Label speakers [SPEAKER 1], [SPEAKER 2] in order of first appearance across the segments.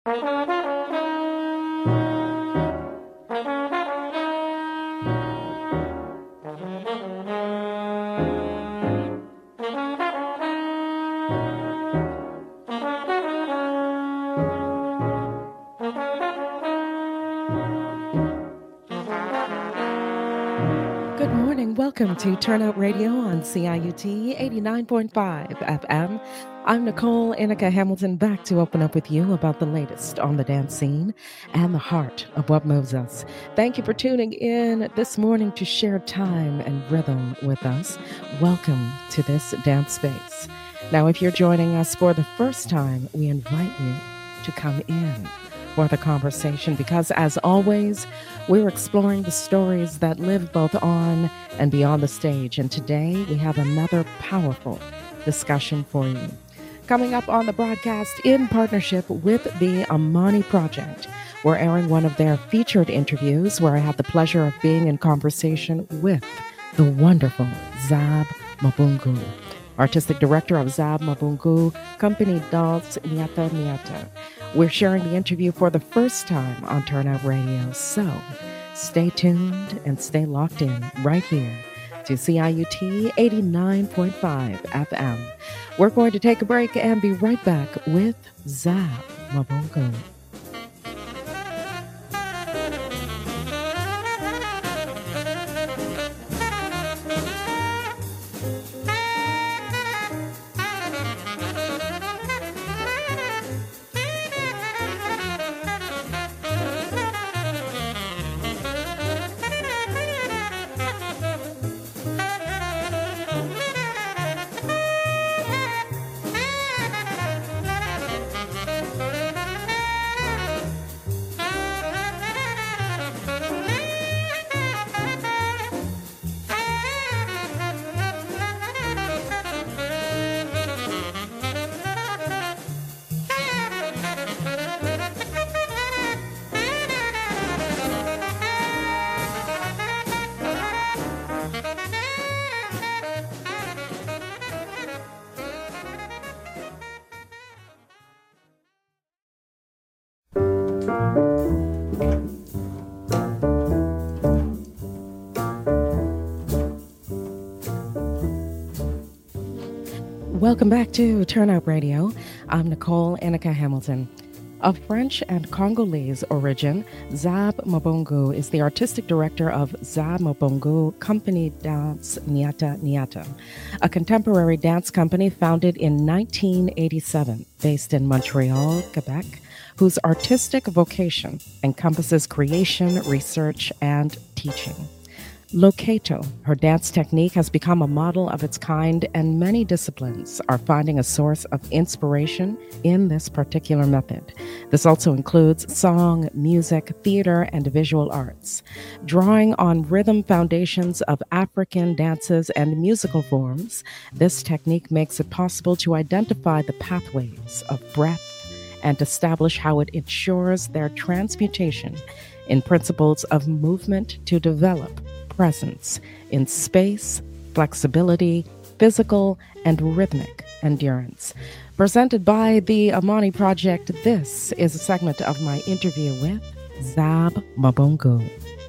[SPEAKER 1] Good morning. Welcome to Turnout Radio on CIUT 89.5 FM. I'm Nicole Inica Hamilton, back to open up with you about the latest on the dance scene and the heart of what moves us. Thank you for tuning in this morning to share time and rhythm with us. Welcome to this dance space. Now, if you're joining us for the first time, we invite you to come in for the conversation because, as always, we're exploring the stories that live both on and beyond the stage. And today we have another powerful discussion for you. Coming up on the broadcast in partnership with the Amani Project, we're airing one of their featured interviews where I had the pleasure of being in conversation with the wonderful Zab Mabungu, artistic director of Zab Mabungu Company Dance Nyata Nyata. We're sharing the interview for the first time on Turnout Radio, so stay tuned and stay locked in right here to CIUT 89.5 FM. We're going to take a break and be right back with Zab Mabungu. Welcome back to Turnout Radio. I'm Nicole Inica Hamilton. Of French and Congolese origin, Zab Mabungu is the artistic director of Zab Mabungu Company Dance Nyata Nyata, a contemporary dance company founded in 1987, based in Montreal, Quebec, whose artistic vocation encompasses creation, research, and teaching. Locato, her dance technique, has become a model of its kind, and many disciplines are finding a source of inspiration in this particular method. This also includes song, music, theater, and visual arts. Drawing on rhythm foundations of African dances and musical forms, this technique makes it possible to identify the pathways of breath and establish how it ensures their transmutation in principles of movement to develop presence in space, flexibility, physical, and rhythmic endurance. Presented by the Amani Project, this is a segment of my interview with Zab Mabungu.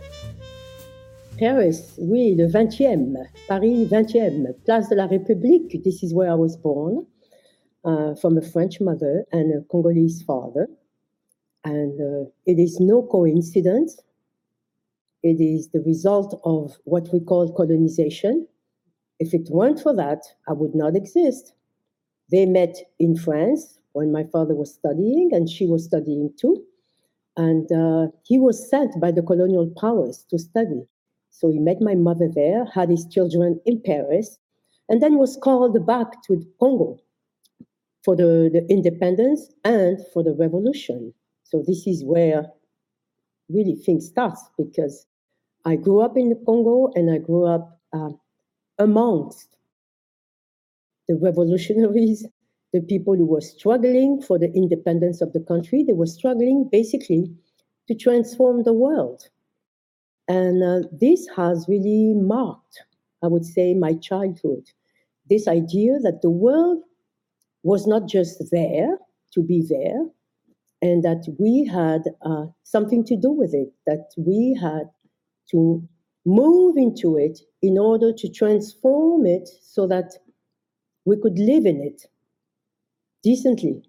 [SPEAKER 2] Paris, oui, le 20e, Paris 20e, Place de la République. This is where I was born, from a French mother and a Congolese father. And it is no coincidence. It is the result of what we call colonization. If it weren't for that, I would not exist. They met in France when my father was studying, and she was studying too. And he was sent by the colonial powers to study. So he met my mother there, had his children in Paris, and then was called back to Congo for the independence and for the revolution. So this is where really things start, because I grew up in the Congo, and I grew up amongst the revolutionaries, the people who were struggling for the independence of the country. They were struggling basically to transform the world. And this has really marked, I would say, my childhood. This idea that the world was not just there to be there, and that we had something to do with it, that we had to move into it in order to transform it so that we could live in it decently.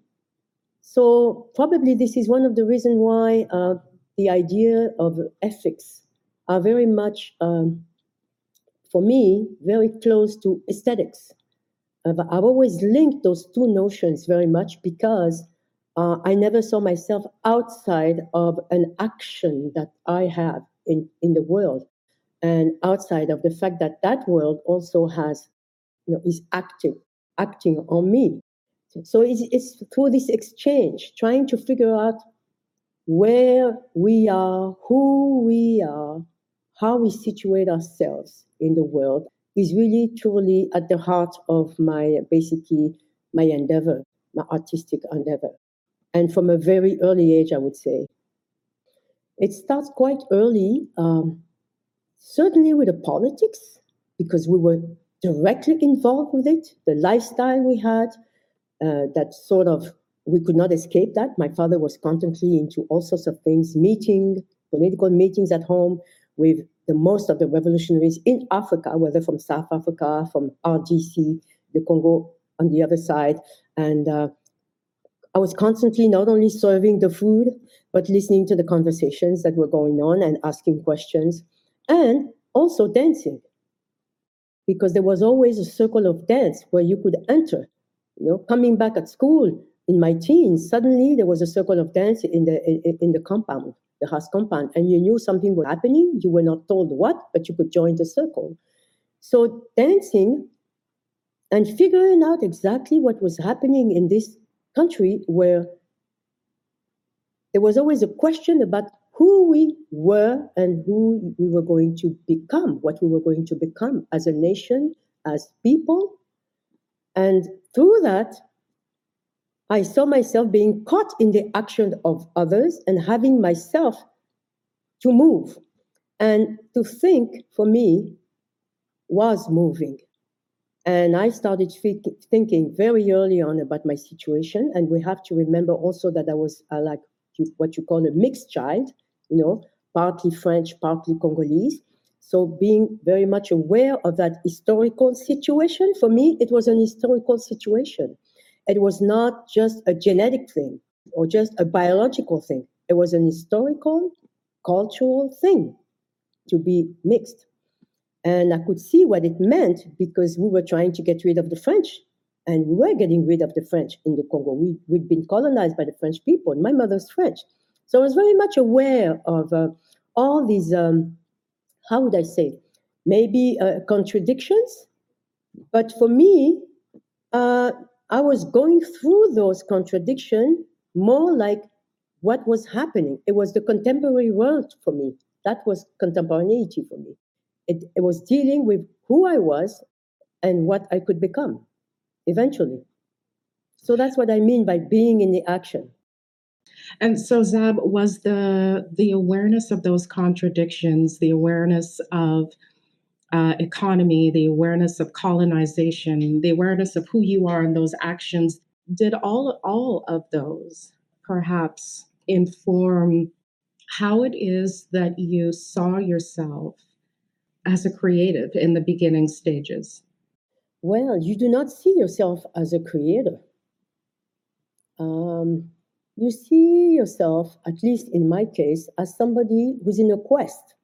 [SPEAKER 2] So probably this is one of the reasons why the idea of ethics are very much, for me, very close to aesthetics. I've always linked those two notions very much because I never saw myself outside of an action that I have in the world, and outside of the fact that that world also has, is acting on me. So it's through this exchange, trying to figure out where we are, who we are, how we situate ourselves in the world is really truly at the heart of basically my endeavor, my artistic endeavor. And from a very early age, I would say. It starts quite early, certainly with the politics, because we were directly involved with it, the lifestyle we had, that sort of, we could not escape that. My father was constantly into all sorts of things, political meetings at home with the most of the revolutionaries in Africa, whether from South Africa, from RDC, the Congo on the other side. And I was constantly not only serving the food, but listening to the conversations that were going on and asking questions, and also dancing, because there was always a circle of dance where you could enter. Coming back at school in my teens, suddenly there was a circle of dance in the compound, the house compound, and you knew something was happening. You were not told what, but you could join the circle. So dancing and figuring out exactly what was happening in this country, where there was always a question about who we were and who we were going to become, what we were going to become as a nation, as people. And through that, I saw myself being caught in the action of others and having myself to move. And to think, for me, was moving. And I started thinking very early on about my situation. And we have to remember also that I was like what you call a mixed child, partly French, partly Congolese. So being very much aware of that historical situation, for me, it was an historical situation. It was not just a genetic thing or just a biological thing. It was an historical, cultural thing to be mixed. And I could see what it meant because we were trying to get rid of the French. And we were getting rid of the French in the Congo. We'd been colonized by the French people. My mother's French. So I was very much aware of all these, how would I say, maybe contradictions. But for me, I was going through those contradictions more like what was happening. It was the contemporary world for me. That was contemporaneity for me. It was dealing with who I was and what I could become eventually. So that's what I mean by being in the action.
[SPEAKER 3] And so, Zab, was the awareness of those contradictions, the awareness of economy, the awareness of colonization, the awareness of who you are and those actions, did all of those perhaps inform how it is that you saw yourself as a creative in the beginning stages?
[SPEAKER 2] Well, you do not see yourself as a creator. You see yourself, at least in my case, as somebody who's in a quest,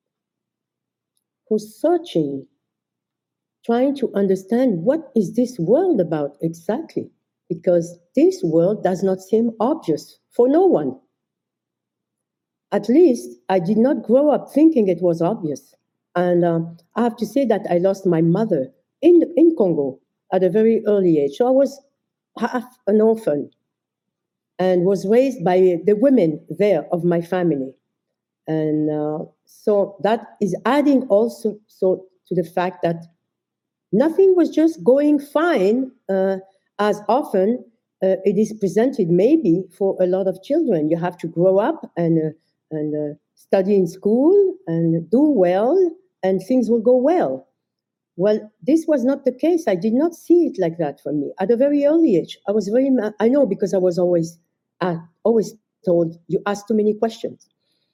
[SPEAKER 2] who's searching, trying to understand what is this world about exactly, because this world does not seem obvious for no one. At least I did not grow up thinking it was obvious. And I have to say that I lost my mother in Congo at a very early age. So I was half an orphan and was raised by the women there of my family. And so that is adding also to the fact that nothing was just going fine as often it is presented maybe for a lot of children. You have to grow up and study in school and do well, and things will go well. Well, this was not the case. I did not see it like that for me. At a very early age, I know because I was always told, you ask too many questions.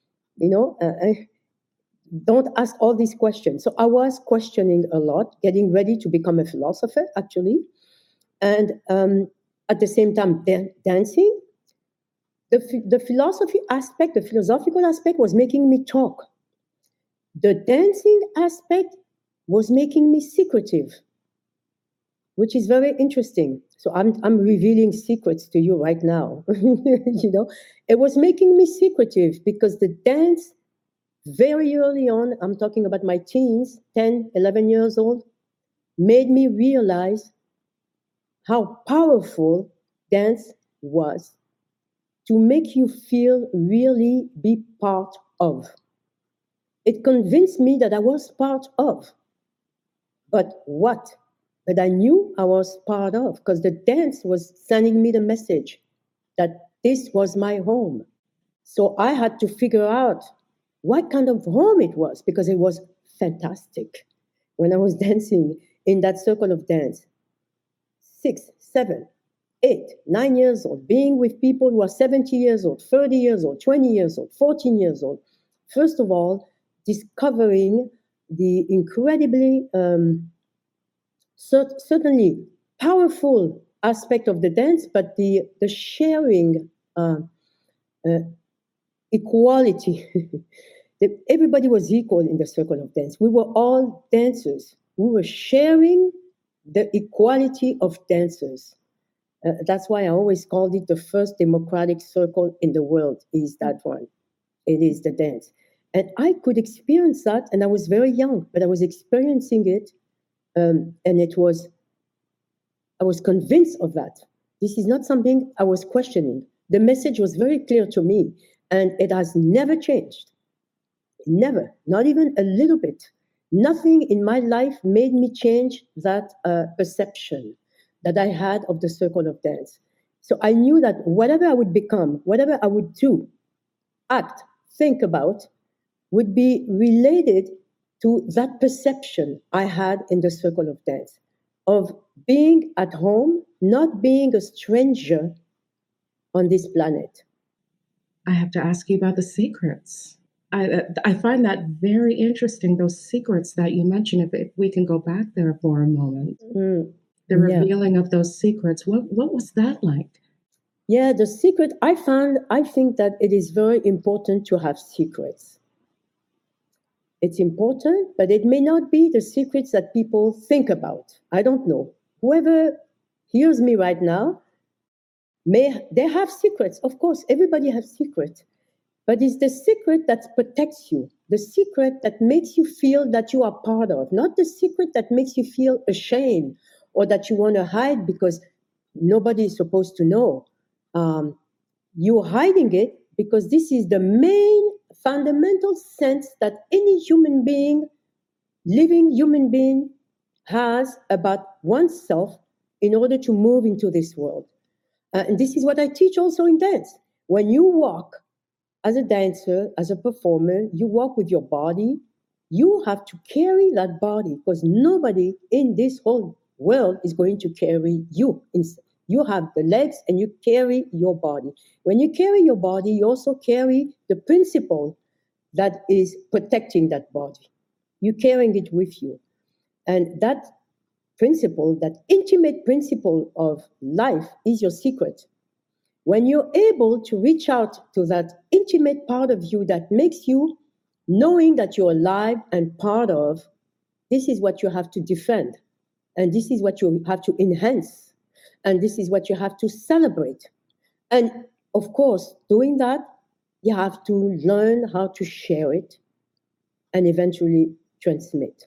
[SPEAKER 2] Don't ask all these questions. So I was questioning a lot, getting ready to become a philosopher, actually. And at the same time, dancing. The philosophical aspect was making me talk. The dancing aspect was making me secretive, which is very interesting. So I'm revealing secrets to you right now. It was making me secretive because the dance, very early on, I'm talking about my teens, 10, 11 years old, made me realize how powerful dance was to make you feel really be part of. It convinced me that I was part of. But what? But I knew I was part of because the dance was sending me the message that this was my home. So I had to figure out what kind of home it was because it was fantastic when I was dancing in that circle of dance. 6, 7, 8, 9 years old, being with people who are 70 years old, 30 years old, 20 years old, 14 years old. First of all, discovering the incredibly, certainly powerful aspect of the dance, but the sharing equality. Everybody was equal in the circle of dance. We were all dancers. We were sharing the equality of dancers. That's why I always called it the first democratic circle in the world, is that one. It is the dance. And I could experience that, and I was very young, but I was experiencing it, and I was convinced of that. This is not something I was questioning. The message was very clear to me, and it has never changed. Never, not even a little bit. Nothing in my life made me change that perception that I had of the circle of dance. So I knew that whatever I would become, whatever I would do, act, think about, would be related to that perception I had in the circle of dance, of being at home, not being a stranger on this planet.
[SPEAKER 3] I have to ask you about the secrets. I find that very interesting, those secrets that you mentioned, if we can go back there for a moment. The revealing of those secrets, what was that like?
[SPEAKER 2] Yeah, the secret, I think that it is very important to have secrets. It's important, but it may not be the secrets that people think about. I don't know. Whoever hears me right now, they have secrets. Of course, everybody has secrets. But it's the secret that protects you, the secret that makes you feel that you are part of, not the secret that makes you feel ashamed or that you want to hide because nobody is supposed to know. You're hiding it because this is the main fundamental sense that any human being, living human being, has about oneself in order to move into this world. And this is what I teach also in dance. When you walk, as a dancer, as a performer, you walk with your body. You have to carry that body because nobody in this whole world is going to carry you. You have the legs and you carry your body. When you carry your body, you also carry the principle that is protecting that body. You're carrying it with you. And that principle, that intimate principle of life, is your secret. When you're able to reach out to that intimate part of you that makes you knowing that you're alive and part of, this is what you have to defend. And this is what you have to enhance. And this is what you have to celebrate. And of course, doing that, you have to learn how to share it and eventually transmit.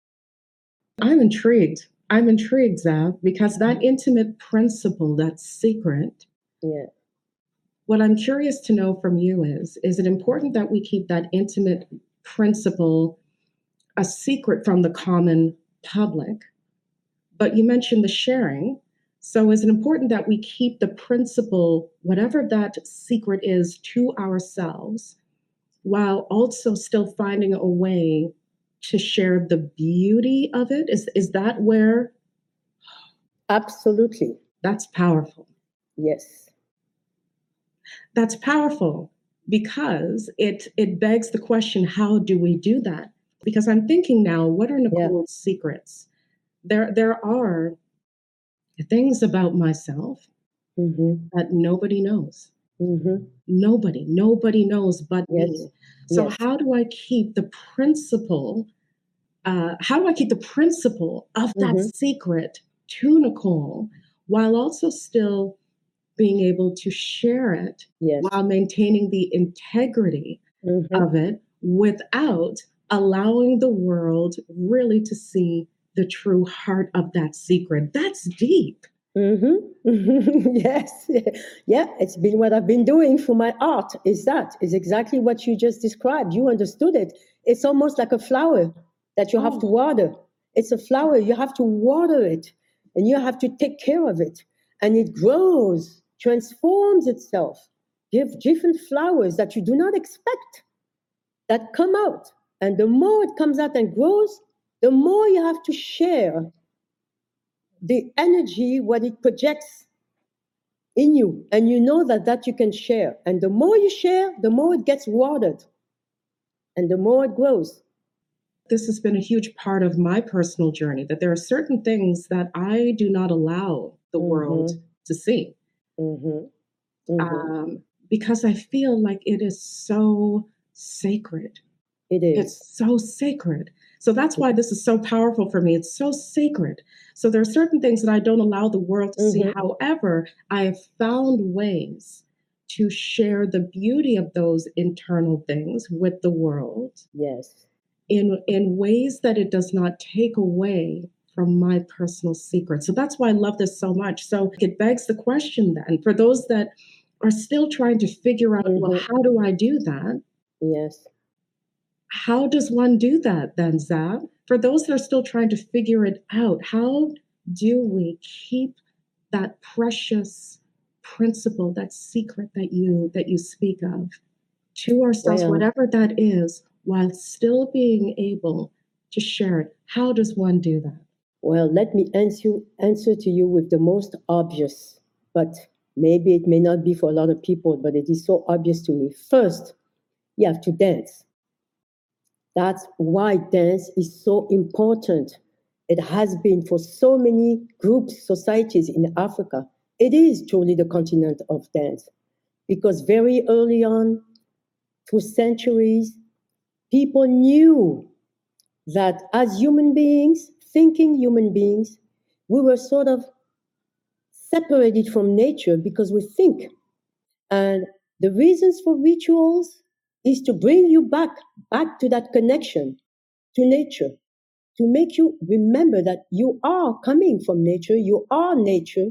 [SPEAKER 3] I'm intrigued, Zav, because that intimate principle, that secret,
[SPEAKER 2] yeah.
[SPEAKER 3] What I'm curious to know from you is it important that we keep that intimate principle a secret from the common public? But you mentioned the sharing. So is it important that we keep the principle, whatever that secret is, to ourselves, while also still finding a way to share the beauty of it? Is that where?
[SPEAKER 2] Absolutely.
[SPEAKER 3] That's powerful.
[SPEAKER 2] Yes.
[SPEAKER 3] That's powerful because it begs the question, how do we do that? Because I'm thinking now, what are
[SPEAKER 2] Yeah.
[SPEAKER 3] Nicole's secrets? There are things about myself
[SPEAKER 2] Mm-hmm.
[SPEAKER 3] that nobody knows.
[SPEAKER 2] Mm-hmm.
[SPEAKER 3] Nobody knows but
[SPEAKER 2] Yes.
[SPEAKER 3] me. So
[SPEAKER 2] Yes.
[SPEAKER 3] how do I keep the principle? How do I keep the principle of that
[SPEAKER 2] Mm-hmm.
[SPEAKER 3] secret to Nicole while also still being able to share it
[SPEAKER 2] Yes.
[SPEAKER 3] while maintaining the integrity
[SPEAKER 2] Mm-hmm.
[SPEAKER 3] of it without allowing the world really to see the true heart of that secret? That's deep.
[SPEAKER 2] Mm-hmm. Yes. Yeah, it's been what I've been doing for my art. Is exactly what you just described. You understood it. It's almost like a flower that you have to
[SPEAKER 3] Oh,
[SPEAKER 2] water. It's a flower. You have to water it and you have to take care of it. And it grows, transforms itself, give different flowers that you do not expect that come out. And the more it comes out and grows, the more you have to share the energy, what it projects in you. And you know that you can share. And the more you share, the more it gets watered and the more it grows.
[SPEAKER 3] this has been a huge part of my personal journey, that there are certain things that I do not allow the world
[SPEAKER 2] Mm-hmm.
[SPEAKER 3] to see,
[SPEAKER 2] Mm-hmm. Mm-hmm.
[SPEAKER 3] because I feel like it is so sacred.
[SPEAKER 2] It is.
[SPEAKER 3] It's so sacred. So that's why this is so powerful for me. It's so sacred. So there are certain things that I don't allow the world to see.
[SPEAKER 2] Mm-hmm.
[SPEAKER 3] However, I have found ways to share the beauty of those internal things with the world
[SPEAKER 2] Yes.
[SPEAKER 3] in ways that it does not take away from my personal secret. So that's why I love this so much. So it begs the question then, for those that are still trying to figure out, well,
[SPEAKER 2] Mm-hmm.
[SPEAKER 3] how do I do that?
[SPEAKER 2] Yes.
[SPEAKER 3] How does one do that then, Zab? For those that are still trying to figure it out, how do we keep that precious principle, that secret that you speak of, to ourselves,
[SPEAKER 2] Well,
[SPEAKER 3] whatever that is, while still being able to share it? How does one do that?
[SPEAKER 2] let me answer to you with the most obvious, but maybe it may not be for a lot of people, but it is so obvious to me. First, you have to dance. That's why dance is so important. It has been for so many groups, societies in Africa. It is truly the continent of dance because very early on, through centuries, people knew that as human beings, thinking human beings, we were sort of separated from nature because we think. And the reasons for rituals is to bring you back to that connection to nature, to make you remember that you are coming from nature, you are nature,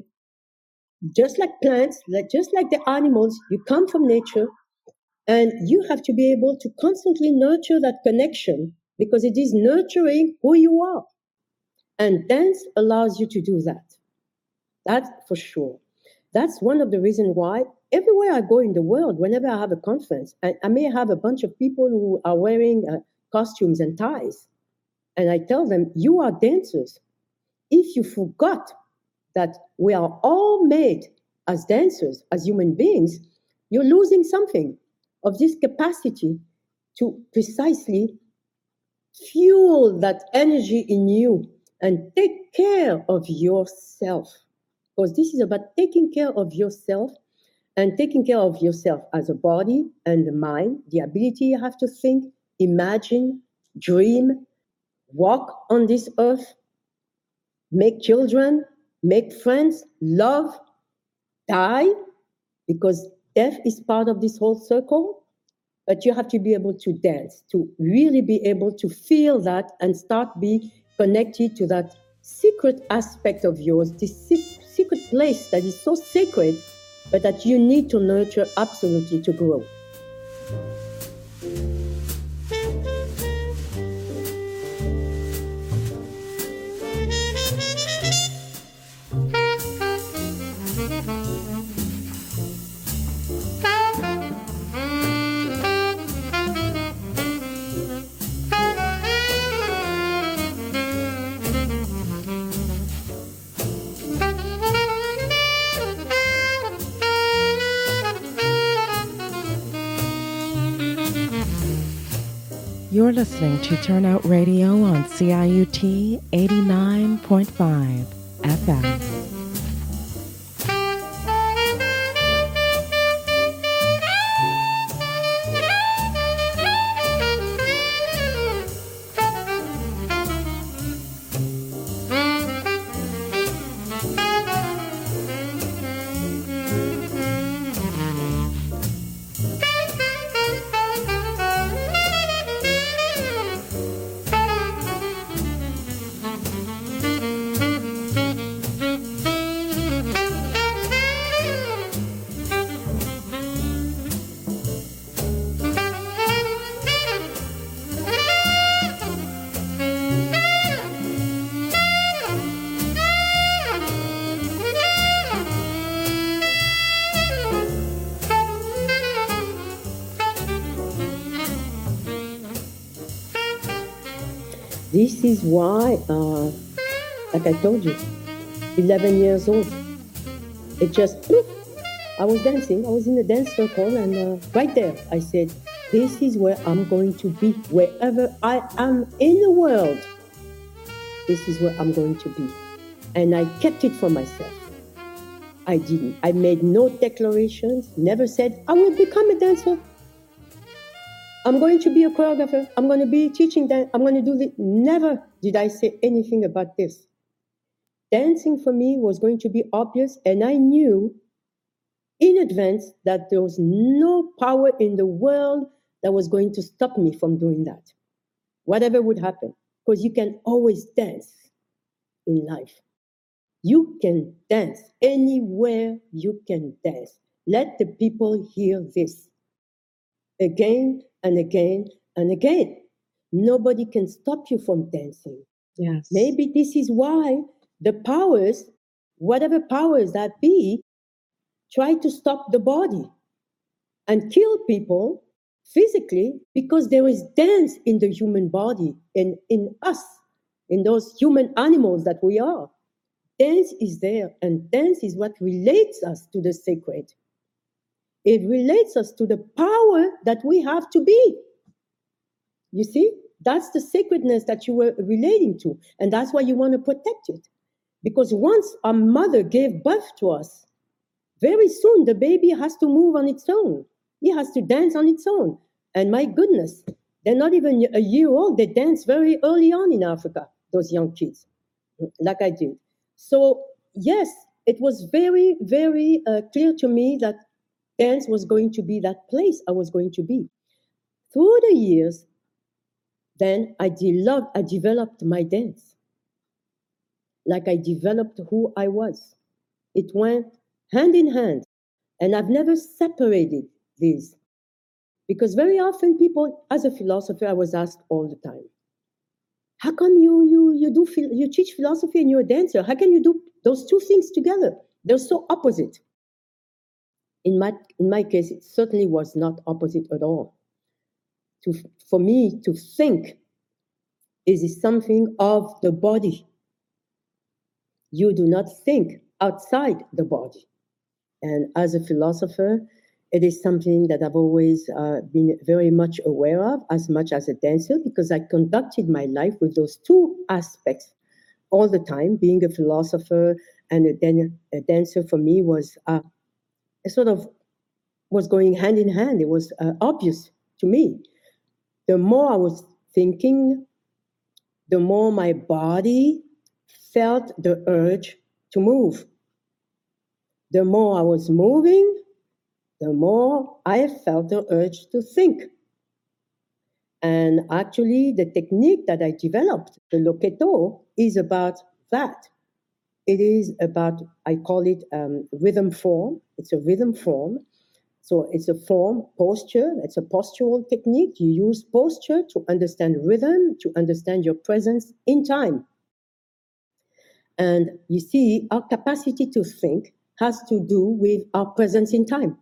[SPEAKER 2] just like plants, just like the animals, you come from nature, and you have to be able to constantly nurture that connection because it is nurturing who you are. And dance allows you to do that. That's for sure. That's one of the reasons why everywhere I go in the world, whenever I have a conference, I may have a bunch of people who are wearing costumes and ties. And I tell them, you are dancers. If you forgot that we are all made as dancers, as human beings, you're losing something of this capacity to precisely fuel that energy in you and take care of yourself. Because this is about taking care of yourself and taking care of yourself as a body and the mind, the ability you have to think, imagine, dream, walk on this earth, make children, make friends, love, die, because death is part of this whole circle. But you have to be able to dance, to really be able to feel that and start be connected to that secret aspect of yours, this secret place that is so sacred, but that you need to nurture absolutely to grow.
[SPEAKER 1] You're listening to Turnout Radio on CIUT 89.5 FM.
[SPEAKER 2] This is why, like I told you, 11 years old, it just, poof, I was dancing. I was in a dance circle, and right there, I said, this is where I'm going to be. Wherever I am in the world, this is where I'm going to be. And I kept it for myself. I didn't. I made no declarations, never said, I will become a dancer. I'm going to be a choreographer. I'm going to be teaching dance. I'm going to do this. Never did I say anything about this. Dancing for me was going to be obvious, and I knew in advance that there was no power in the world that was going to stop me from doing that, whatever would happen, because you can always dance in life. You can dance anywhere you can dance. Let the people hear this again and again and again. Nobody can stop you from dancing.
[SPEAKER 3] Yes.
[SPEAKER 2] Maybe this is why the powers, whatever powers that be, try to stop the body and kill people physically, because there is dance in the human body and in us, in those human animals that we are. Dance is there, and dance is what relates us to the sacred. It relates us to the power that we have to be. You see, that's the sacredness that you were relating to, and that's why you want to protect it. Because once a mother gave birth to us, very soon the baby has to move on its own. He has to dance on its own. And my goodness, they're not even a year old. They dance very early on in Africa, those young kids, like I did. So, yes, it was very, very clear to me that dance was going to be that place I was going to be. Through the years, then I developed my dance. Like I developed who I was. It went hand in hand. And I've never separated these. Because very often people, as a philosopher, I was asked all the time, how come you teach philosophy and you're a dancer? How can you do those two things together? They're so opposite. In my case, it certainly was not opposite at all. For me, to think is something of the body. You do not think outside the body. And as a philosopher, it is something that I've always been very much aware of, as much as a dancer, because I conducted my life with those two aspects all the time. Being a philosopher and a dancer for me was was going hand in hand. It was obvious to me. The more I was thinking, the more my body felt the urge to move. The more I was moving, the more I felt the urge to think. And actually, the technique that I developed, the Loketo, is about that. It is about, I call it rhythm form. It's a rhythm form. So it's a form, posture. It's a postural technique. You use posture to understand rhythm, to understand your presence in time. And you see, our capacity to think has to do with our presence in time.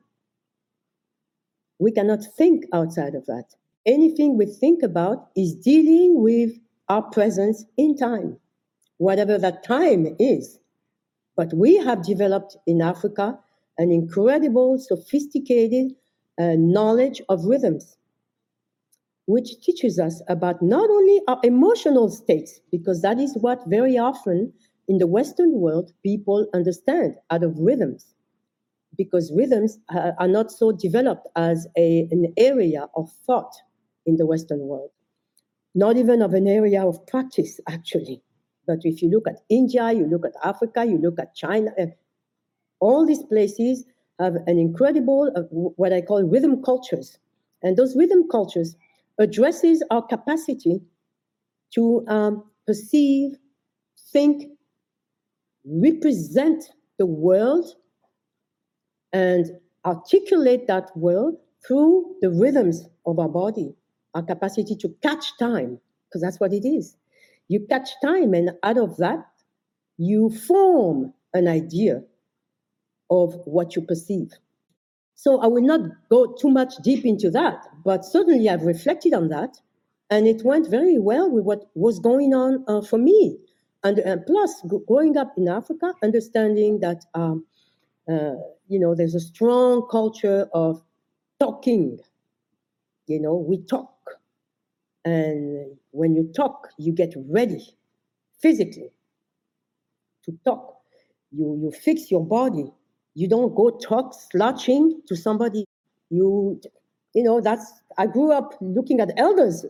[SPEAKER 2] We cannot think outside of that. Anything we think about is dealing with our presence in time, whatever that time is. But we have developed in Africa an incredible, sophisticated knowledge of rhythms. which teaches us about not only our emotional states, because that is what very often in the Western world people understand out of rhythms, because rhythms are not so developed as an area of thought in the Western world, not even of an area of practice, actually. But if you look at India, you look at Africa, you look at China, all these places have an incredible, what I call rhythm cultures. And those rhythm cultures addresses our capacity to perceive, think, represent the world, and articulate that world through the rhythms of our body, our capacity to catch time, because that's what it is. You catch time, and out of that, you form an idea of what you perceive. So I will not go too much deep into that, but certainly I've reflected on that, and it went very well with what was going on for me. And plus, growing up in Africa, understanding that there's a strong culture of talking. We talk, and when you talk, you get ready physically to talk. You fix your body. You don't go talk slouching to somebody. That's, I grew up looking at elders,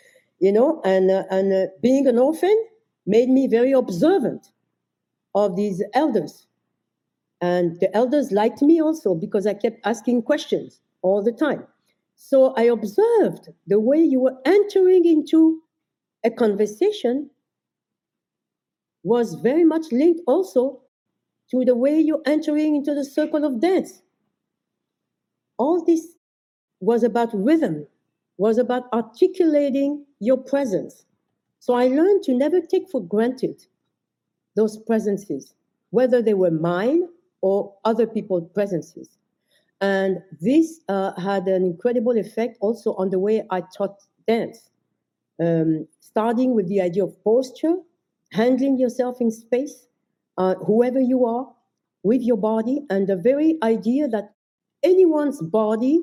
[SPEAKER 2] and being an orphan made me very observant of these elders. And the elders liked me also because I kept asking questions all the time. So I observed the way you were entering into a conversation was very much linked also to the way you're entering into the circle of dance. All this was about rhythm, was about articulating your presence. So I learned to never take for granted those presences, whether they were mine or other people's presences. And this had an incredible effect also on the way I taught dance, starting with the idea of posture, handling yourself in space, whoever you are, with your body, and the very idea that anyone's body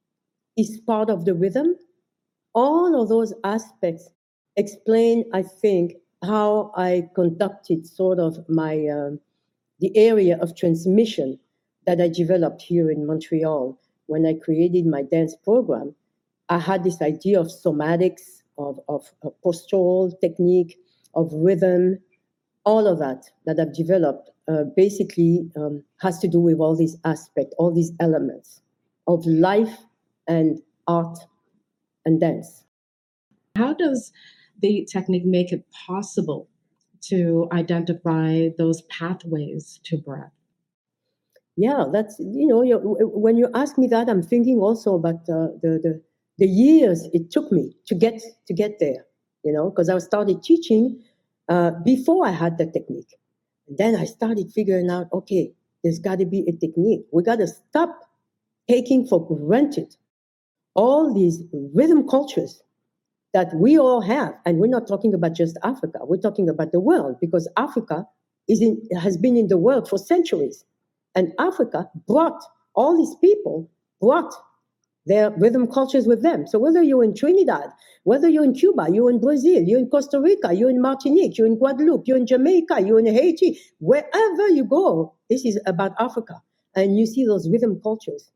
[SPEAKER 2] is part of the rhythm. All of those aspects explain, I think, how I conducted sort of my the area of transmission that I developed here in Montreal. When I created my dance program, I had this idea of somatics, of postural technique, of rhythm, all of that I've developed basically has to do with all these aspects, all these elements of life and art and dance.
[SPEAKER 3] How does the technique make it possible to identify those pathways to breath?
[SPEAKER 2] Yeah, that's, when you ask me that, I'm thinking also about the years it took me to get there, because I started teaching before I had the technique. And then I started figuring out, okay, there's got to be a technique. We got to stop taking for granted all these rhythm cultures that we all have. And we're not talking about just Africa. We're talking about the world, because Africa has been in the world for centuries. And Africa all these people brought their rhythm cultures with them. So whether you're in Trinidad, whether you're in Cuba, you're in Brazil, you're in Costa Rica, you're in Martinique, you're in Guadeloupe, you're in Jamaica, you're in Haiti, wherever you go, this is about Africa. And you see those rhythm cultures.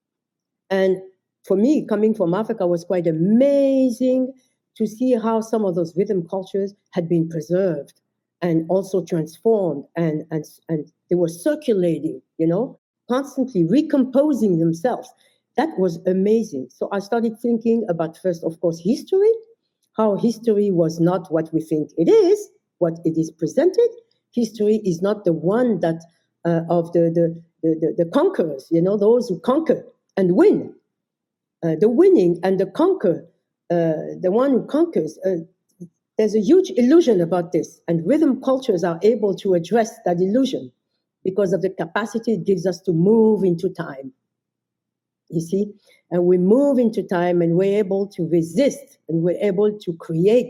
[SPEAKER 2] And for me, coming from Africa was quite amazing to see how some of those rhythm cultures had been preserved and also transformed, and they were circulating, constantly recomposing themselves. That was amazing. So I started thinking about, first, of course, history, how history was not what we think it is, what it is presented. History is not the one that of the conquerors, those who conquer and win. The winning and the conquer, the one who conquers, there's a huge illusion about this. And rhythm cultures are able to address that illusion because of the capacity it gives us to move into time. You see? And we move into time, and we're able to resist, and we're able to create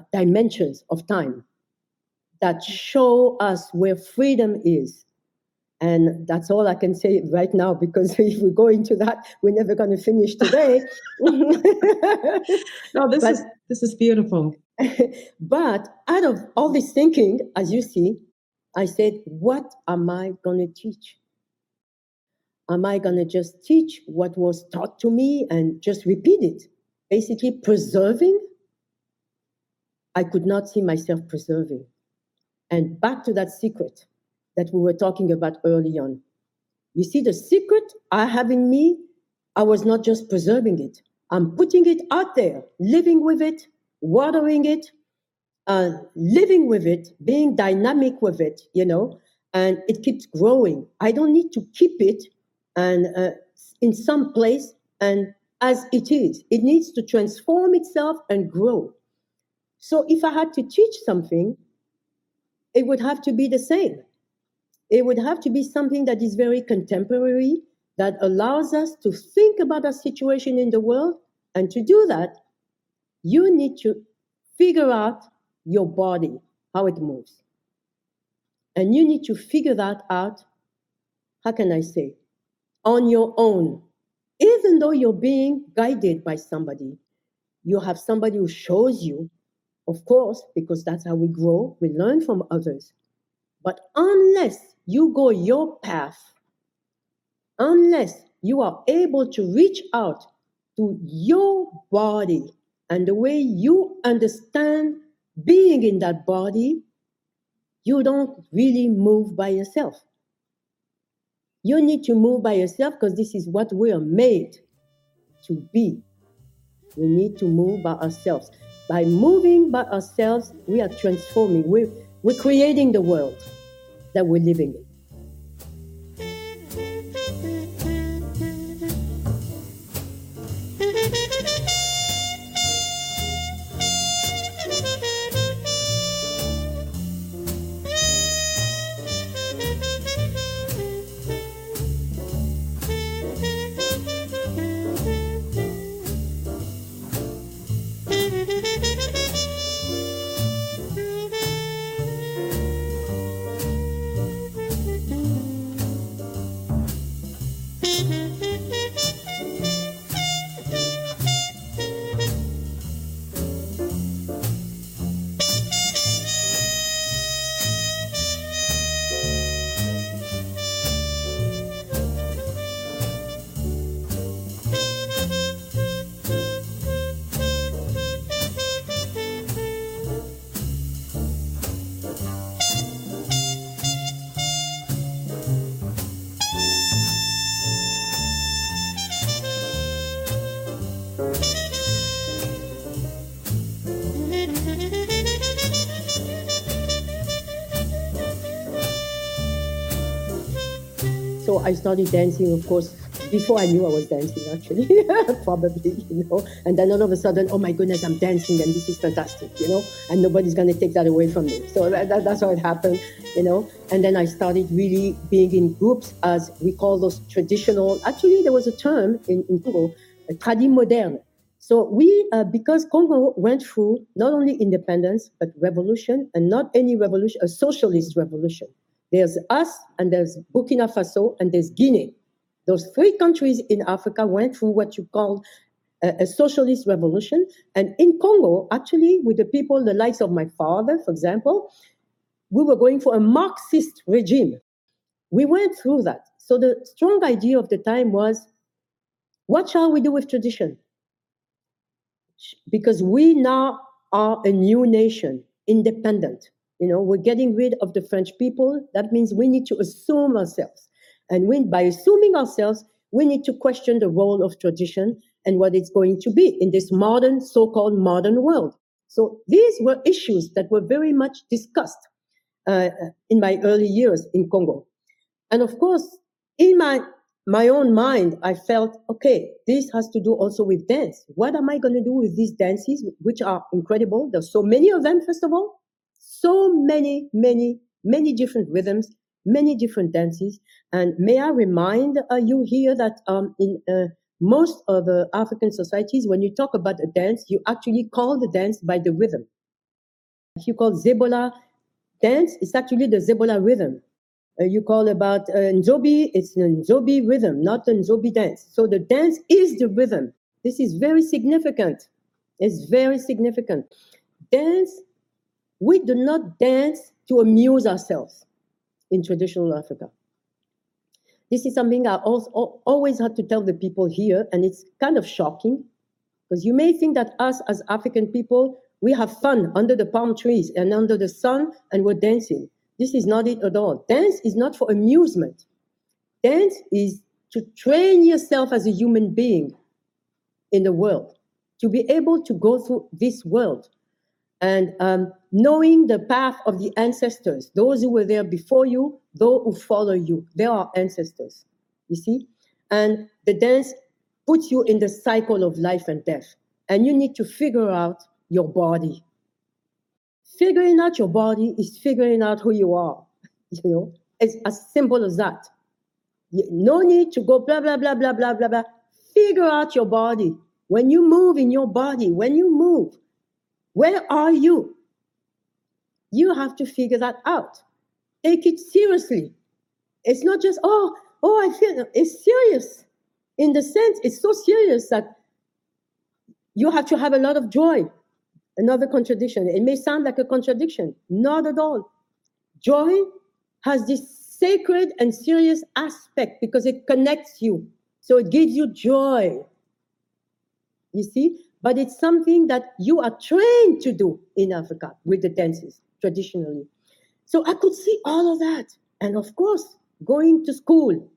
[SPEAKER 2] dimensions of time that show us where freedom is. And that's all I can say right now, because if we go into that, we're never going to finish today.
[SPEAKER 3] No, this is beautiful.
[SPEAKER 2] But out of all this thinking, as you see, I said, what am I going to teach? Am I going to just teach what was taught to me and just repeat it? Basically, preserving? I could not see myself preserving. And back to that secret that we were talking about early on. You see, the secret I have in me, I was not just preserving it. I'm putting it out there, living with it, watering it, living with it, being dynamic with it, and it keeps growing. I don't need to keep it and in some place and as it is. It needs to transform itself and grow. So if I had to teach something, it would have to be the same. It would have to be something that is very contemporary, that allows us to think about our situation in the world. And to do that, you need to figure out your body, how it moves. And you need to figure that out, how can I say, on your own. Even though you're being guided by somebody, you have somebody who shows you, of course, because that's how we grow, we learn from others. But unless you go your path, unless you are able to reach out to your body and the way you understand being in that body, you don't really move by yourself. You need to move by yourself because this is what we are made to be. We need to move by ourselves. By moving by ourselves, we are transforming. We're creating the world that we're living in. So I started dancing, of course, before I knew I was dancing, actually, probably, And then all of a sudden, oh my goodness, I'm dancing and this is fantastic, and nobody's going to take that away from me. So that's how it happened, And then I started really being in groups, as we call those traditional. Actually, there was a term in Congo, tradi moderne. So we, because Congo went through not only independence, but revolution, and not any revolution, a socialist revolution. There's us, and there's Burkina Faso, and there's Guinea. Those three countries in Africa went through what you call a socialist revolution. And in Congo, actually, with the people, the likes of my father, for example, we were going for a Marxist regime. We went through that. So the strong idea of the time was, what shall we do with tradition? Because we now are a new nation, independent. We're getting rid of the French people. That means we need to assume ourselves. And by assuming ourselves, we need to question the role of tradition and what it's going to be in this modern, so-called modern world. So these were issues that were very much discussed in my early years in Congo. And of course, in my own mind, I felt, okay, this has to do also with dance. What am I going to do with these dances, which are incredible? There's so many of them, first of all. So many, many, many different rhythms, many different dances. And may I remind you here that in most of the African societies, when you talk about a dance, you actually call the dance by the rhythm. If you call Zebola dance, it's actually the Zebola rhythm. You call about Nzobi, it's a Nzobi rhythm, not a Nzobi dance. So the dance is the rhythm. This is very significant. It's very significant. Dance, we do not dance to amuse ourselves in traditional Africa. This is something I always had to tell the people here, and it's kind of shocking, because you may think that us as African people, we have fun under the palm trees and under the sun, and we're dancing. This is not it at all. Dance is not for amusement. Dance is to train yourself as a human being in the world, to be able to go through this world and knowing the path of the ancestors, those who were there before you, those who follow you. They are ancestors, you see? And the dance puts you in the cycle of life and death. And you need to figure out your body. Figuring out your body is figuring out who you are. You know, it's as simple as that. No need to go blah, blah, blah, blah, blah, blah, blah. Figure out your body. When you move in your body, when you move, where are you? You have to figure that out. Take it seriously. It's not just, oh, I feel it's serious. In the sense, it's so serious that you have to have a lot of joy. Another contradiction. It may sound like a contradiction. Not at all. Joy has this sacred and serious aspect because it connects you. So it gives you joy. You see? But it's something that you are trained to do in Africa with the dances, traditionally. So I could see all of that. And of course, going to school,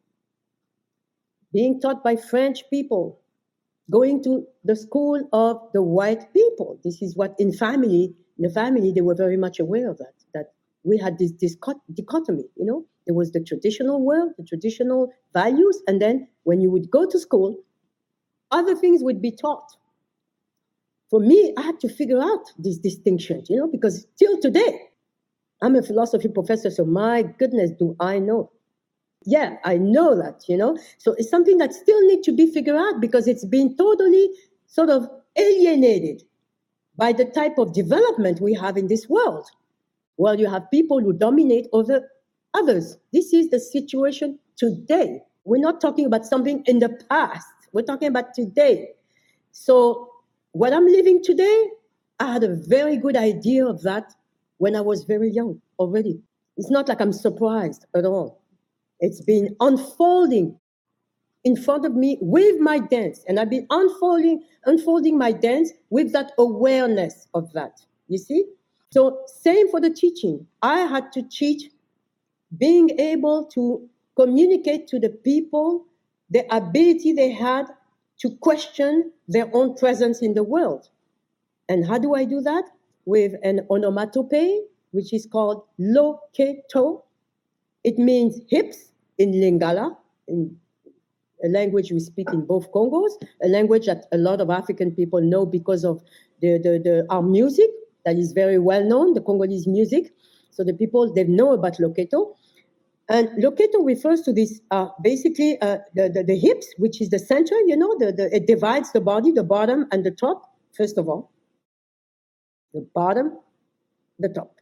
[SPEAKER 2] being taught by French people, going to the school of the white people. This is what in the family, they were very much aware of that we had this dichotomy, you know. There was the traditional world, the traditional values, and then when you would go to school, other things would be taught. For me, I had to figure out these distinctions, you know, because till today, I'm a philosophy professor, so my goodness, do I know. Yeah, I know that, you know. So it's something that still needs to be figured out because it's been totally sort of alienated by the type of development we have in this world. Well, you have people who dominate over others. This is the situation today. We're not talking about something in the past. We're talking about today. So what I'm living today, I had a very good idea of that when I was very young already. It's not like I'm surprised at all. It's been unfolding in front of me with my dance. And I've been unfolding my dance with that awareness of that. You see? So same for the teaching. I had to teach being able to communicate to the people the ability they had to question their own presence in the world. And how do I do that? With an onomatopoeia, which is called loketo. It means hips in Lingala, in a language we speak in both Congos, a language that a lot of African people know because of our music that is very well known, the Congolese music. So the people, they know about loketo. And loketo refers to this, basically the hips, which is the center, you know, it divides the body, the bottom and the top, first of all. The bottom, the top.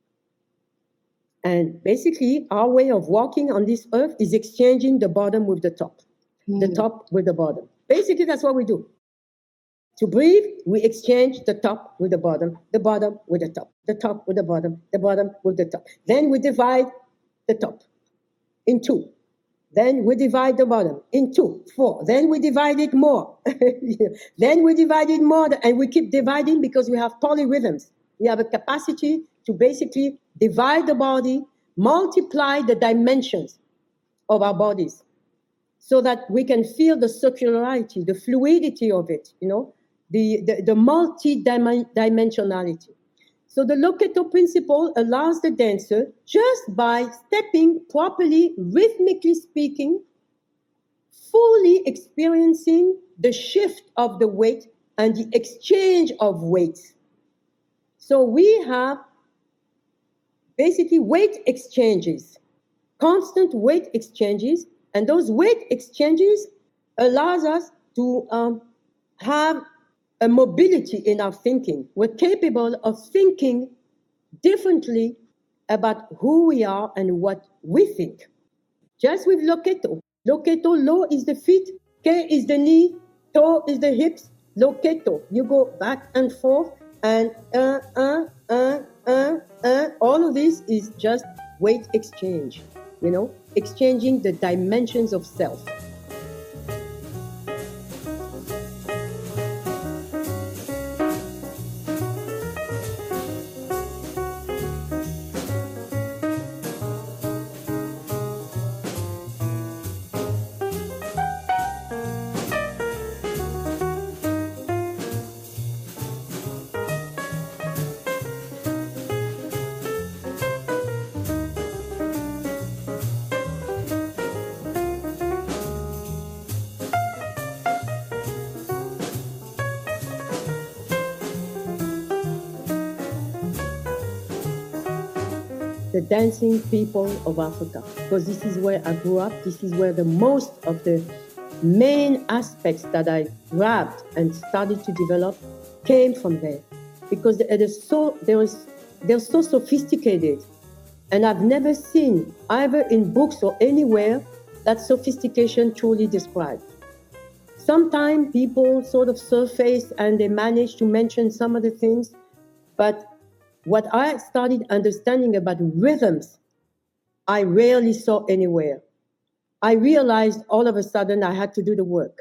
[SPEAKER 2] And basically, our way of walking on this earth is exchanging the bottom with the top, the top with the bottom. Basically, that's what we do. To breathe, we exchange the top with the bottom with the top with the bottom with the top. Then we divide the top in two. Then we divide the bottom in 2, 4. Then we divide it more. Then we divide it more, and we keep dividing because we have polyrhythms. We have a capacity to basically divide the body, multiply the dimensions of our bodies so that we can feel the circularity, the fluidity of it, you know, the multi-dimensionality. So the Loketo principle allows the dancer, just by stepping properly, rhythmically speaking, fully experiencing the shift of the weight and the exchange of weights. So we have basically weight exchanges, constant weight exchanges, and those weight exchanges allows us to have a mobility in our thinking. We're capable of thinking differently about who we are and what we think. Just with loketo. Loketo, lo is the feet, ke is the knee, to is the hips. Loketo. You go back and forth, and all of this is just weight exchange, exchanging the dimensions of self. The dancing people of Africa, because this is where I grew up. This is where the most of the main aspects that I grabbed and started to develop came from there, because they're so sophisticated, and I've never seen either in books or anywhere that sophistication truly described. Sometimes people sort of surface and they manage to mention some of the things, but what I started understanding about rhythms, I rarely saw anywhere. I realized all of a sudden I had to do the work.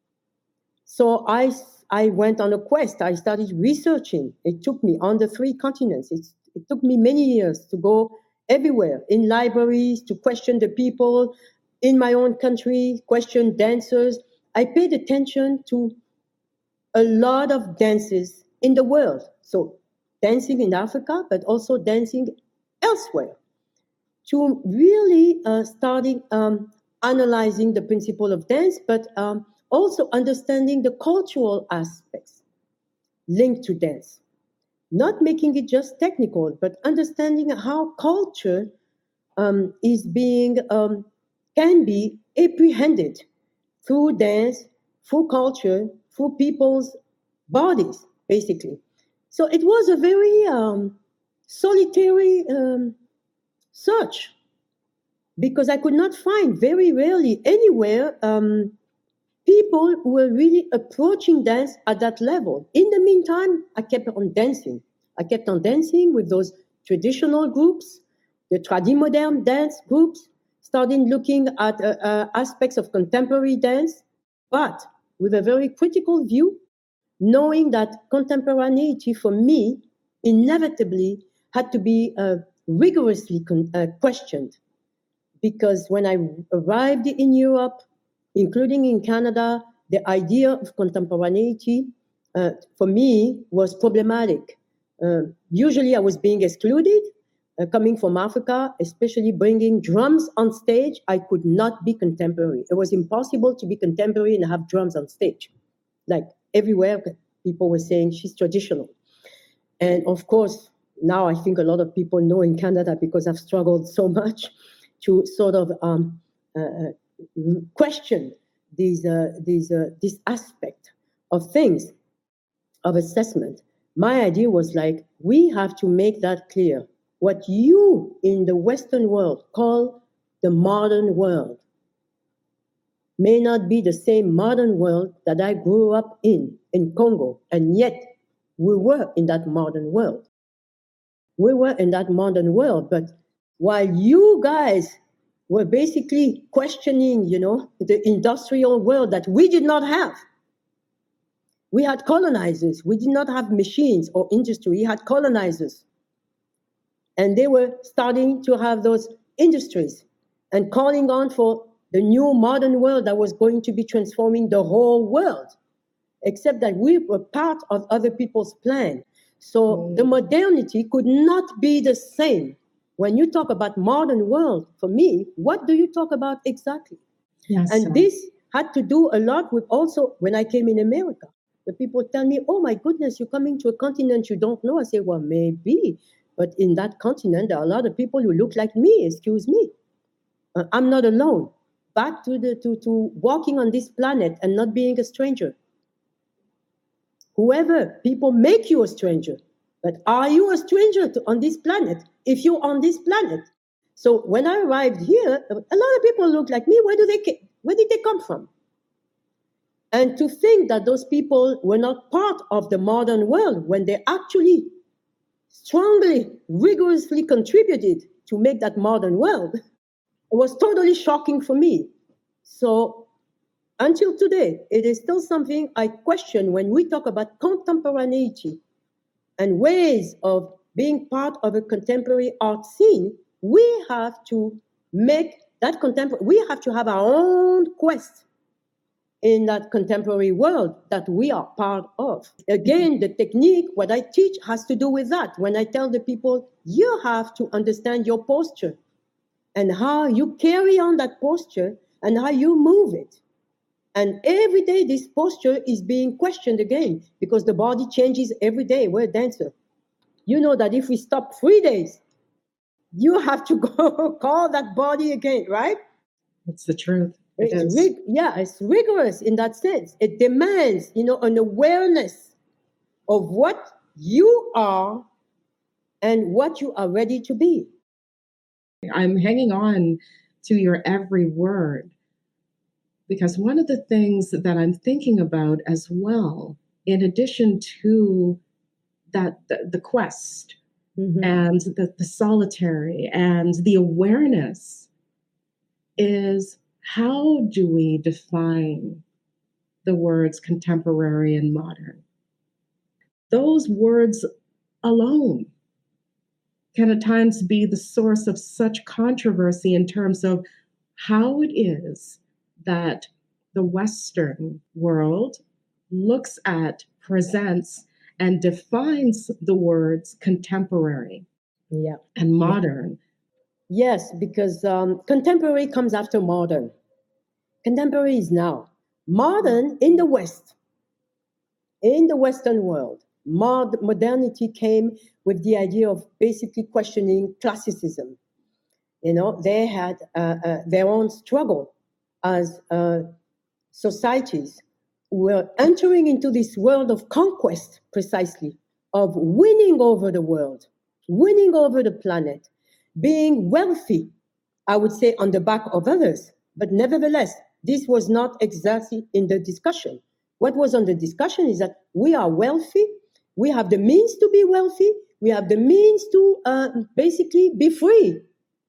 [SPEAKER 2] So I went on a quest. I started researching. It took me on the 3 continents. It took me many years to go everywhere, in libraries, to question the people in my own country, question dancers. I paid attention to a lot of dances in the world. So dancing in Africa, but also dancing elsewhere, to really starting analyzing the principle of dance, but also understanding the cultural aspects linked to dance. Not making it just technical, but understanding how culture is being, can be apprehended through dance, through culture, through people's bodies, basically. So it was a very solitary search, because I could not find, very rarely anywhere, people who were really approaching dance at that level. In the meantime, I kept on dancing. I kept on dancing with those traditional groups, the tradi-modern dance groups, starting looking at aspects of contemporary dance, but with a very critical view, knowing that contemporaneity for me inevitably had to be rigorously questioned. Because when I arrived in Europe, including in Canada, the idea of contemporaneity for me was problematic. Usually I was being excluded, coming from Africa, especially bringing drums on stage. I could not be contemporary. It was impossible to be contemporary and have drums on stage. Like everywhere, people were saying she's traditional. And of course, now I think a lot of people know in Canada, because I've struggled so much to sort of question this aspect of things, of assessment. My idea was like, we have to make that clear. What you in the Western world call the modern world may not be the same modern world that I grew up in Congo, and yet we were in that modern world. We were in that modern world, but while you guys were basically questioning, the industrial world that we did not have. We had colonizers. We did not have machines or industry. We had colonizers. And they were starting to have those industries and calling on for the new modern world that was going to be transforming the whole world, except that we were part of other people's plan. So the modernity could not be the same. When you talk about modern world, for me, what do you talk about exactly?
[SPEAKER 3] Yes,
[SPEAKER 2] and this had to do a lot with also when I came in America. The people tell me, oh my goodness, you're coming to a continent you don't know. I say, well, maybe, but in that continent, there are a lot of people who look like me, excuse me. I'm not alone. Back to walking on this planet and not being a stranger. Whoever, people make you a stranger. But are you a stranger on this planet? if you're on this planet. So when I arrived here, a lot of people look like me. Where did they come from? And to think that those people were not part of the modern world when they actually strongly, rigorously contributed to make that modern world, it was totally shocking for me. So until today, it is still something I question when we talk about contemporaneity and ways of being part of a contemporary art scene. We have to make that contemporary, we have to have our own quest in that contemporary world that we are part of. Again, the technique, what I teach has to do with that. When I tell the people, you have to understand your posture and how you carry on that posture and how you move it. And every day this posture is being questioned again because the body changes every day. We're a dancer. You know that if we stop 3 days, you have to go call that body again, right?
[SPEAKER 3] It's the truth.
[SPEAKER 2] It's rigorous in that sense. It demands, an awareness of what you are and what you are ready to be.
[SPEAKER 3] I'm hanging on to your every word because one of the things that I'm thinking about as well, in addition to that, the quest and the solitary and the awareness is, how do we define the words contemporary and modern? Those words alone can at times be the source of such controversy in terms of how it is that the Western world looks at, presents, and defines the words contemporary and modern.
[SPEAKER 2] Yes, because contemporary comes after modern. Contemporary is now. Modern in the West, in the Western world, modernity came with the idea of basically questioning classicism. They had their own struggle as societies were entering into this world of conquest, precisely, of winning over the world, winning over the planet, being wealthy, I would say, on the back of others. But nevertheless, this was not exactly in the discussion. What was on the discussion is that we are wealthy, we have the means to be wealthy, we have the means to basically be free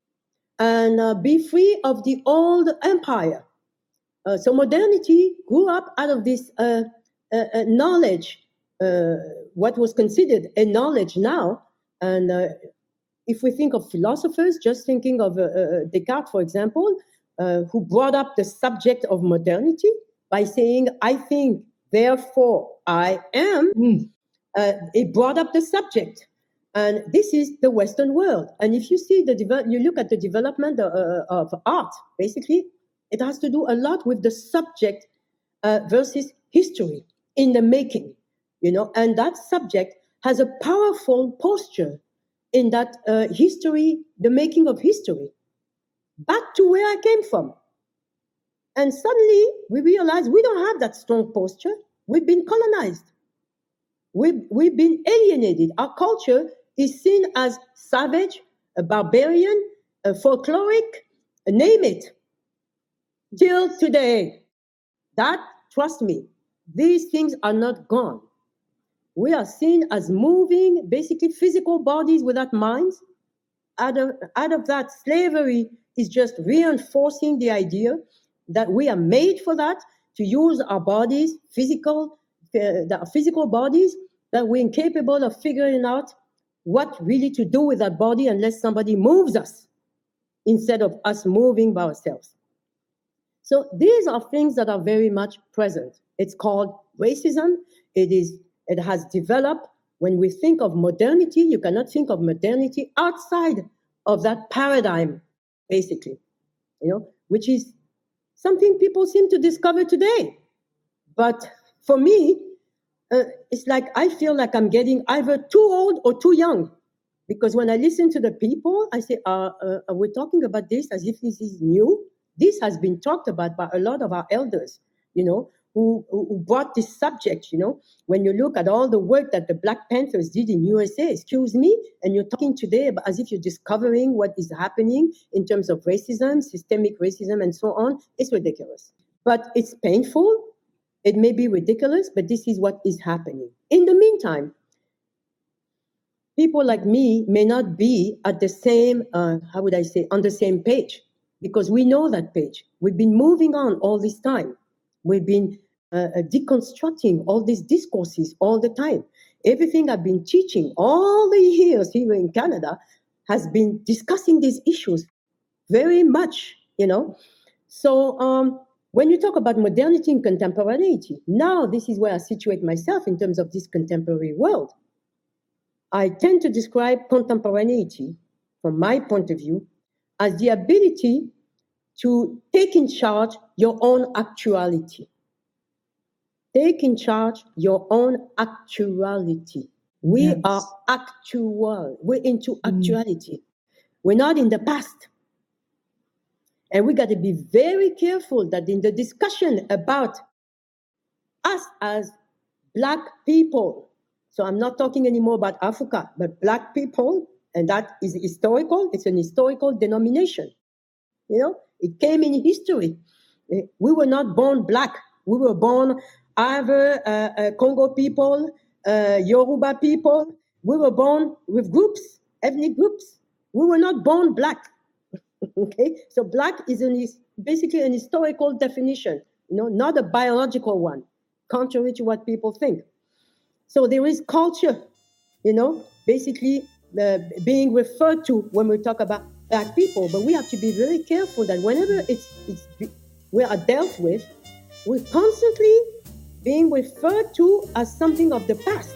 [SPEAKER 2] and be free of the old empire. So modernity grew up out of this knowledge, what was considered a knowledge now. And if we think of philosophers, just thinking of Descartes, for example, who brought up the subject of modernity by saying, I think, therefore I am. It brought up the subject. And this is the Western world. And if you see you look at the development of art, basically, it has to do a lot with the subject versus history in the making, and that subject has a powerful posture in that history, the making of history, back to where I came from. And suddenly we realize we don't have that strong posture. We've been colonized. We've been alienated. Our culture is seen as savage, a barbarian, a folkloric, name it. Till today, trust me, these things are not gone. We are seen as moving, basically physical bodies without minds. Out of that, slavery is just reinforcing the idea that we are made for that, to use our bodies, physical bodies, that we're incapable of figuring out what really to do with that body unless somebody moves us instead of us moving by ourselves. So these are things that are very much present. It's called racism. It has developed. When we think of modernity, you cannot think of modernity outside of that paradigm, basically, which is something people seem to discover today. But for me, it's like I feel like I'm getting either too old or too young. Because when I listen to the people, I say, we're talking about this as if this is new. This has been talked about by a lot of our elders, who who brought this subject, you know. When you look at all the work that the Black Panthers did in USA, excuse me, and you're talking today about, as if you're discovering what is happening in terms of racism, systemic racism, and so on, it's ridiculous. But it's painful. It may be ridiculous, but this is what is happening. In the meantime, people like me may not be at the same, how would I say, on the same page, because we know that page. We've been moving on all this time. We've been deconstructing all these discourses all the time. Everything I've been teaching all the years here in Canada has been discussing these issues very much, you know. So when you talk about modernity and contemporaneity, now this is where I situate myself in terms of this contemporary world. I tend to describe contemporaneity, from my point of view, as the ability to take in charge your own actuality. Take in charge your own actuality. We are actual. We're into actuality. We're not in the past. And we got to be very careful that in the discussion about us as Black people, so I'm not talking anymore about Africa, but Black people, and that is historical. It's an historical denomination. You know, it came in history. We were not born Black. We were born either Congo people, Yoruba people. We were born with groups, ethnic groups. We were not born Black. Okay, so Black is basically an historical definition, you know, not a biological one, contrary to what people think. So there is culture, you know, basically being referred to when we talk about Black people, but we have to be very careful that whenever we are dealt with, we're constantly being referred to as something of the past.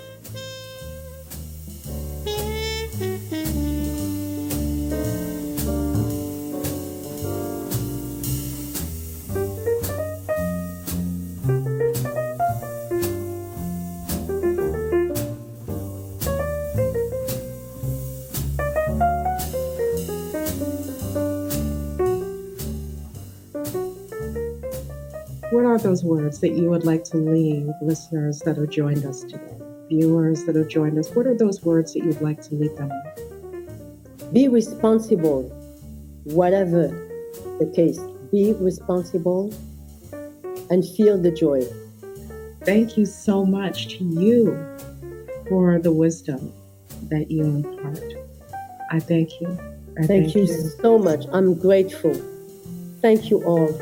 [SPEAKER 3] What are those words that you would like to leave listeners that have joined us today? Viewers that have joined us, what are those words that you'd like to leave them with?
[SPEAKER 2] Be responsible, whatever the case. Be responsible and feel the joy.
[SPEAKER 3] Thank you so much to you for the wisdom that you impart. I thank you.
[SPEAKER 2] Thank you so much. I'm grateful. Thank you all.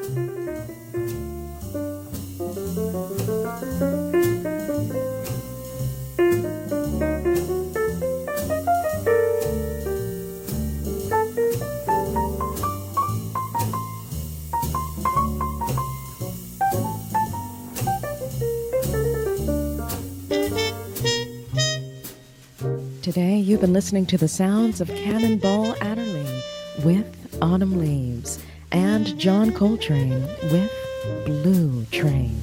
[SPEAKER 1] Today, you've been listening to the sounds of Cannonball Adderley with Autumn Leaves and John Coltrane with Blue Train.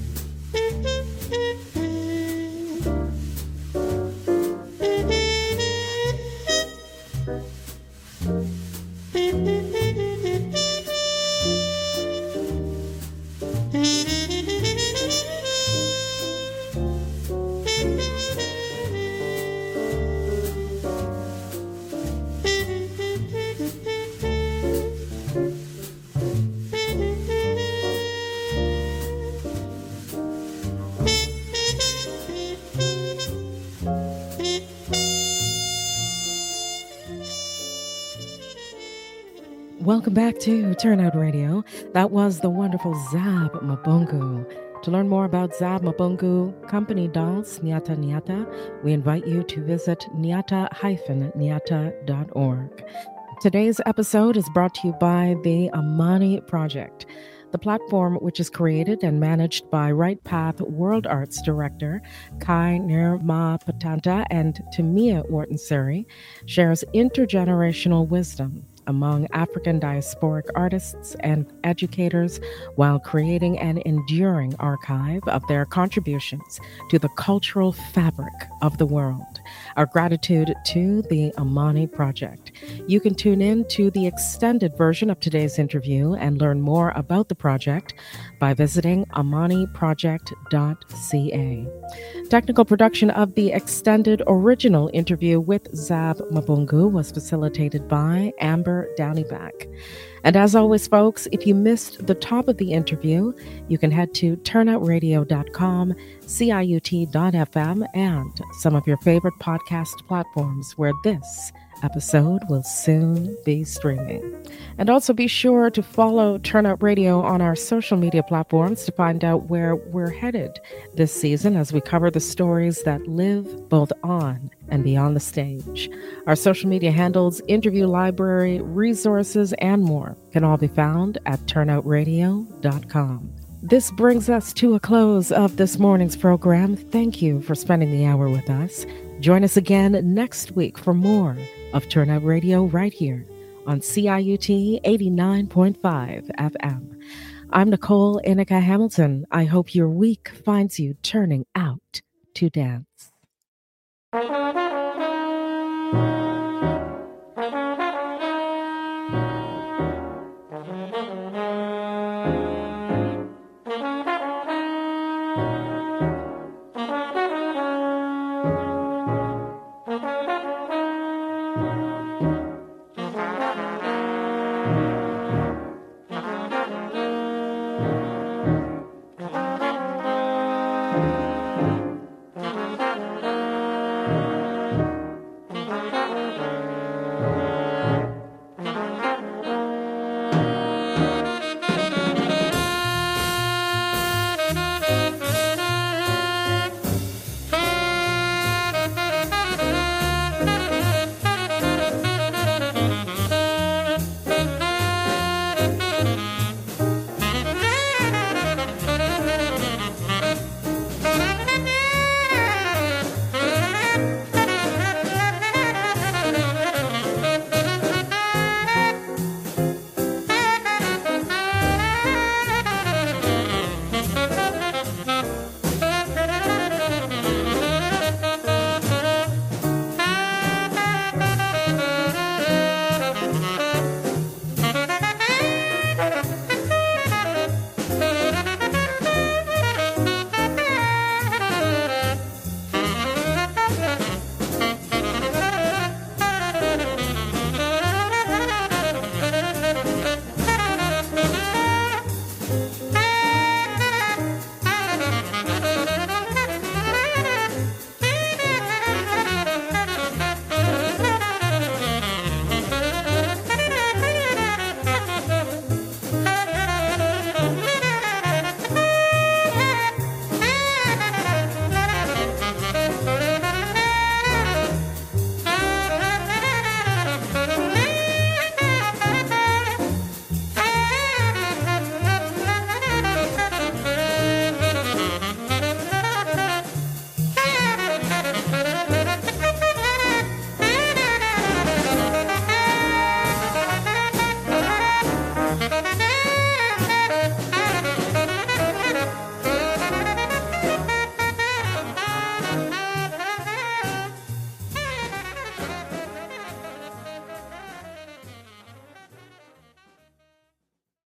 [SPEAKER 1] Welcome back to Turnout Radio. That was the wonderful Zab Mabungu. To learn more about Zab Mabungu Company Dolls, Nyata Nyata, we invite you to visit nyata-nyata.org. Today's episode is brought to you by the Amani Project, the platform, which is created and managed by Right Path World Arts Director Kai Nirma Patanta and Tamia Wharton-Suri, shares intergenerational wisdom among African diasporic artists and educators while creating an enduring archive of their contributions to the cultural fabric of the world. Our gratitude to the Amani Project. You can tune in to the extended version of today's interview and learn more about the project by visiting amaniproject.ca. Technical production of the extended original interview with Zab Mabungu was facilitated by Amber Downeyback. And as always, folks, if you missed the top of the interview, you can head to turnoutradio.com, CIUT.FM, and some of your favorite podcast platforms where this episode will soon be streaming. And also be sure to follow Turnout Radio on our social media platforms to find out where we're headed this season as we cover the stories that live both on and beyond the stage. Our social media handles, interview library, resources, and more can all be found at turnoutradio.com. This brings us to a close of this morning's program. Thank you for spending the hour with us. Join us again next week for more of Turnout Radio right here on CIUT 89.5 FM. I'm Nicole Inika Hamilton. I hope your week finds you turning out to dance.